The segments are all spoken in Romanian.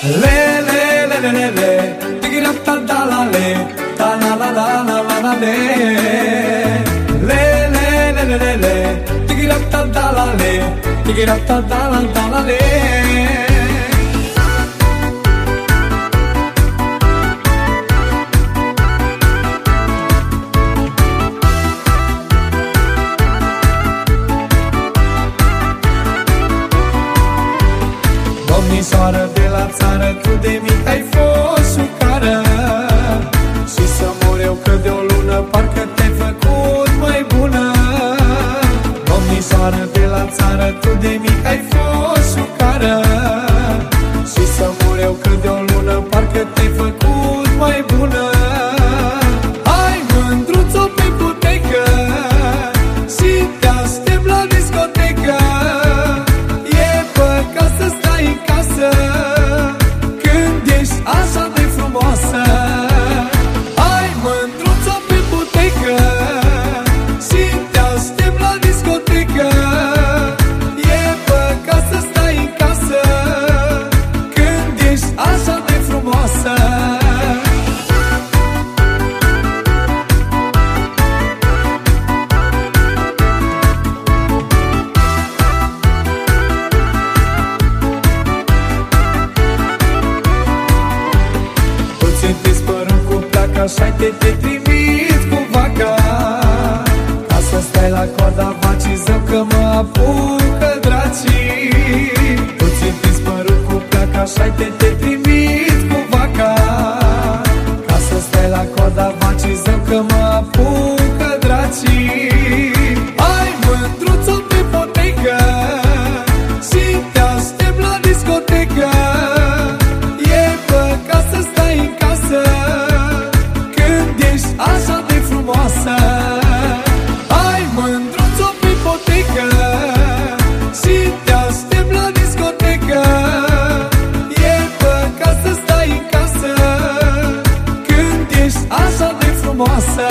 Le le le le le le, tigira ta da la le, ta la la la la la la le. Le le le le le le, tigira ta da la le, tigira ta da la le. Domnișoară de la țară, tu de mic ai fost sucară, și să mor eu că de o lună parcă te-ai făcut mai bună. Domnișoară de la țară, tu de mic ai fost sucară, și să mor eu că de o lună parcă te-ai făcut mai bună. Hai mândruțo pe putecă și te aștept la discotecă. E păcat să stai în casă când ești așa de frumoasă. Hai mândruțo pe putecă și te aștept la discotecă. E păcat să stai în casă când ești așa de frumoasă. Ți-ai părul cu placa, așa te trimit cu vaca, ca să stai la coada vacii, zău că mă apucă dracii. Tu ți-ai părul cu placa, așa te trimit cu vaca, ca să stai la coada vacii, zău că mă apucă dracii. Hai mândruțo pe potecă și te aștept la discotecă. E păcat să stai în casă când ești așa de frumoasă. Hai mândruțo pe potecă și te aștept la discotecă. E păcat să stai în casă când ești așa de frumoasă.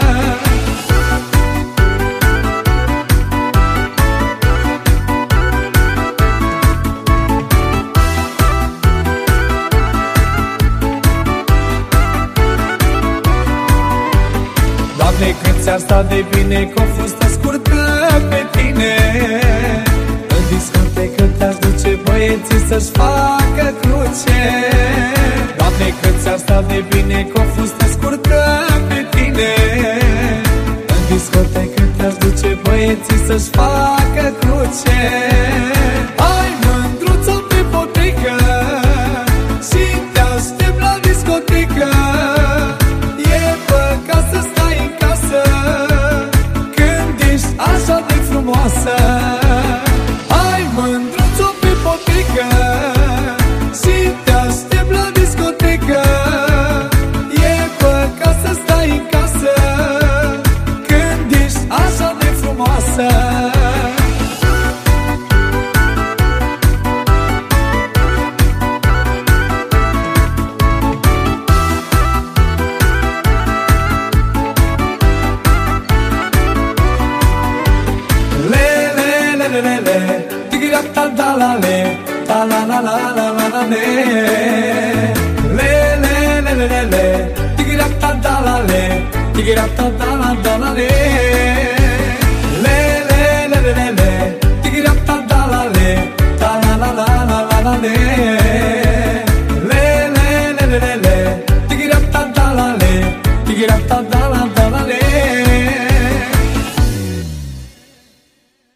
Doamne, cât ți-ar sta de bine cu o fustă scurtă pe tine. În discotecă te-aș duce băieții să-și facă cruce. Doamne, cât ți-ar sta de bine cu o fustă scurtă pe tine. În discotecă te-aș duce băieții să-și facă cruce. Hai mândruțo pe potecă și te aștept la discotecă. E păcat să stai în casă când ești așa de frumoasă. Hai mândruțo pe potecă și te aștept la discotecă. E păcat să stai în casă când ești așa de frumoasă. Le le le, tigira ta da la le, ta la la la la la la le. Le le le le le, tigira ta da la le, tigira ta da la le.